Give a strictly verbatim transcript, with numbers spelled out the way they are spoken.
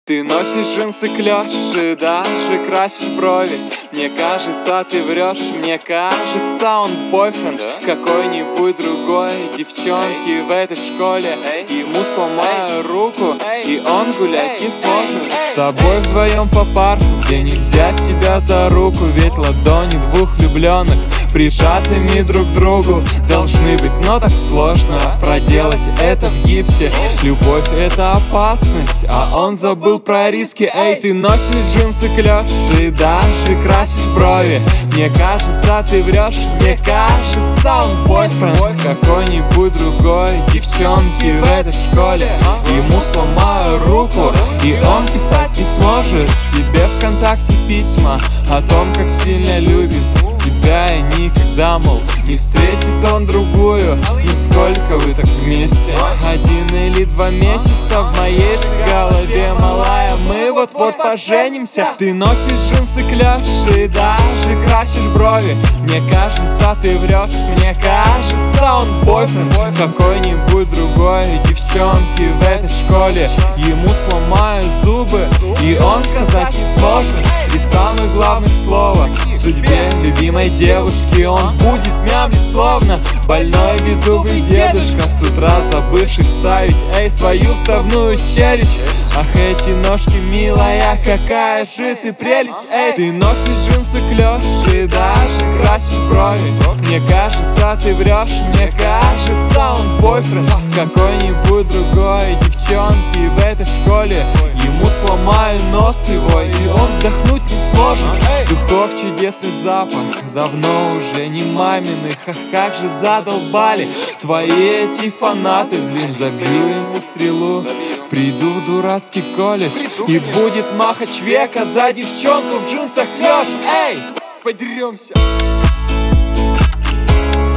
Ты носишь джинсы клеш и даже красишь брови. Мне кажется, ты врешь, мне кажется, он бойфренд какой-нибудь другой девчонки в этой школе. Ему сломаю руку, и он гулять не сможет. С тобой вдвоем по парку, где нельзя тебя за руку, ведь ладони двух влюбленных прижатыми друг к другу должны быть, но так сложно проделать это в гипсе. Любовь — это опасность, а он забыл про риски. Эй, ты носишь джинсы клеш и даже красишь брови. Мне кажется, ты врешь, мне кажется, он бойфренд какой-нибудь другой девчонки в этой школе. Ему сломаю руку, и он писать не сможет тебе ВКонтакте письма о том, как сильно любит тебя и никогда, мол, не встретит он другую. Ну сколько вы так вместе? Один или два месяца в моей голове, малая, мы вот-вот поженимся. Ты носишь джинсы клеш и даже красишь брови. Мне кажется, ты врешь, мне кажется, он бойфренд какой-нибудь другой девчонки в этой школе. Ему сломаю зубы, и он сказать не сможет и самое главное слово судьбе любимой девушки. Он будет мямлить словно больной беззубый дедушка, с утра забывший вставить, эй, свою вставную челюсть. Ах, эти ножки, милая, какая же ты прелесть. Эй, ты носишь джинсы клеш и даже красишь брови. Мне кажется, ты врешь, мне кажется, он бойфренд какой-нибудь другой девчонки в этой школе. Ему сломаю нос его, и он вдохнуть не сможет. Духов чудесный запах, давно уже не маминых. Ах, как же задолбали твои эти фанаты. Блин, забью ему стрелу, приду в дурацкий колледж, и будет махач века за девчонку в джинсах клеш. Эй, подеремся.